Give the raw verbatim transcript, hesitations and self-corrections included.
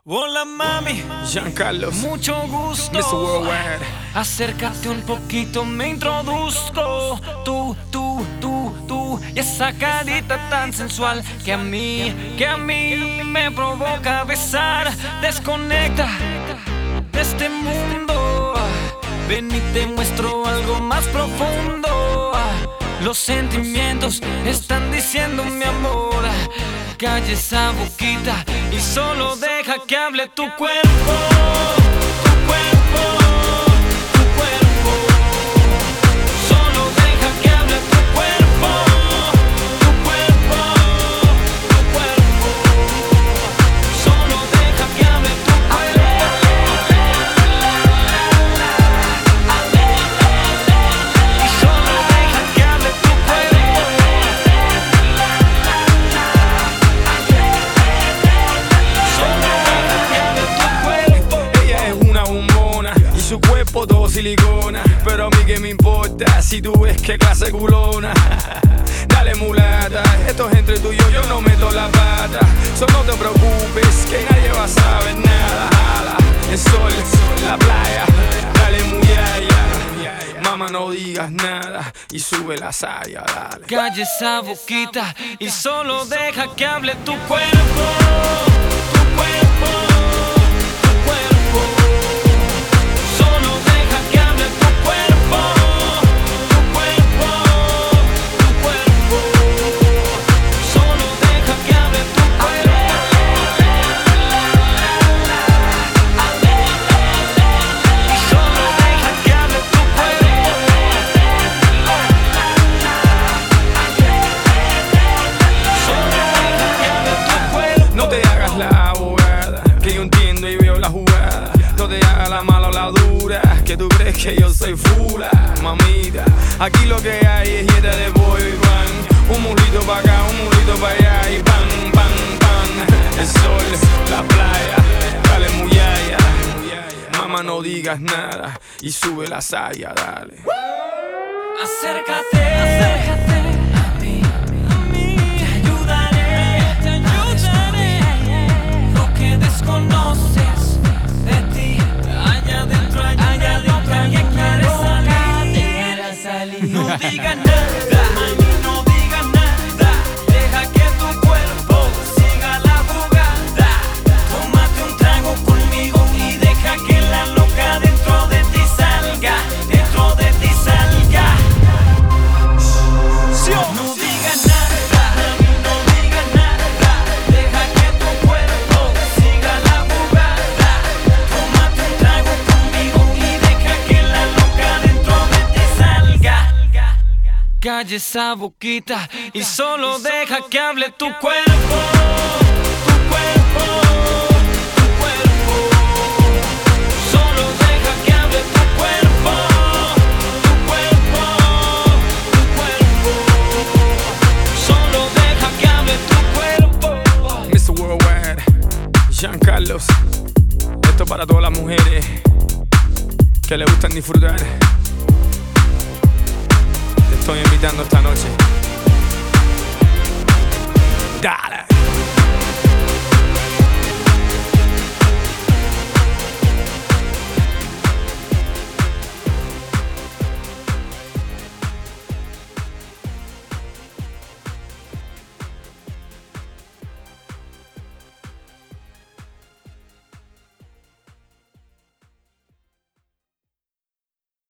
Hola mami, Giancarlo, mucho gusto. mister Worldwide. Acércate un poquito, me introduzco. Tú, tú, tú, tú y esa carita tan sensual que a mí, que a mí me provoca besar. Desconecta de este mundo. Ven y te muestro algo más profundo. Los sentimientos están diciendo mi amor. Calla esa boquita y solo deja que hable tu cuerpo. Tu cuerpo, tu cuerpo. Solo deja que hable tu cuerpo. Tu cuerpo, tu cuerpo. Solo deja que hable tu cuerpo. Y solo deja que hable tu cuerpo. Su cuerpo todo silicona, pero a mí que me importa si tú ves qué clase culona. Dale mulata, esto es entre tú y yo, yo no meto la pata. So no te preocupes, que nadie va a saber nada. Jala, el sol, la playa, dale muyaya. Mamá no digas nada y sube la saya, dale. Calla esa boquita y solo deja que hable tu cuerpo. Tu cuerpo. No te hagas la mala o la dura, que tú crees que yo soy fula, mamita. Aquí lo que hay es dieta de boy band. Un mulito pa' acá, un mulito pa' allá y pan, pan, pan. El sol, la playa, dale muyaya. Mamá no digas nada y sube la saya, dale. Acércate, acércate a mí, a mí. Te ayudaré, te ayudaré. Lo que desconoces de ti, allá adentro, allá, allá adentro, alguien quiere salir. No digas nada, mami, no digas nada. Deja que tu cuerpo siga la jugada. Tómate un trago conmigo y deja que la loca dentro de ti salga, dentro de ti salga. No digas nada, mami, no digas nada. Deja que tu cuerpo siga la jugada. Tómate un trago conmigo y deja que la loca dentro de ti salga. Calla esa boquita y solo deja que hable tu cuerpo. Tu cuerpo, tu cuerpo. Solo deja que hable tu cuerpo. Tu cuerpo, tu cuerpo. Solo deja que hable tu cuerpo. mister Worldwide, Giancarlo. Esto es para todas las mujeres que le gustan disfrutar. Te estoy invitando esta noche. Dale.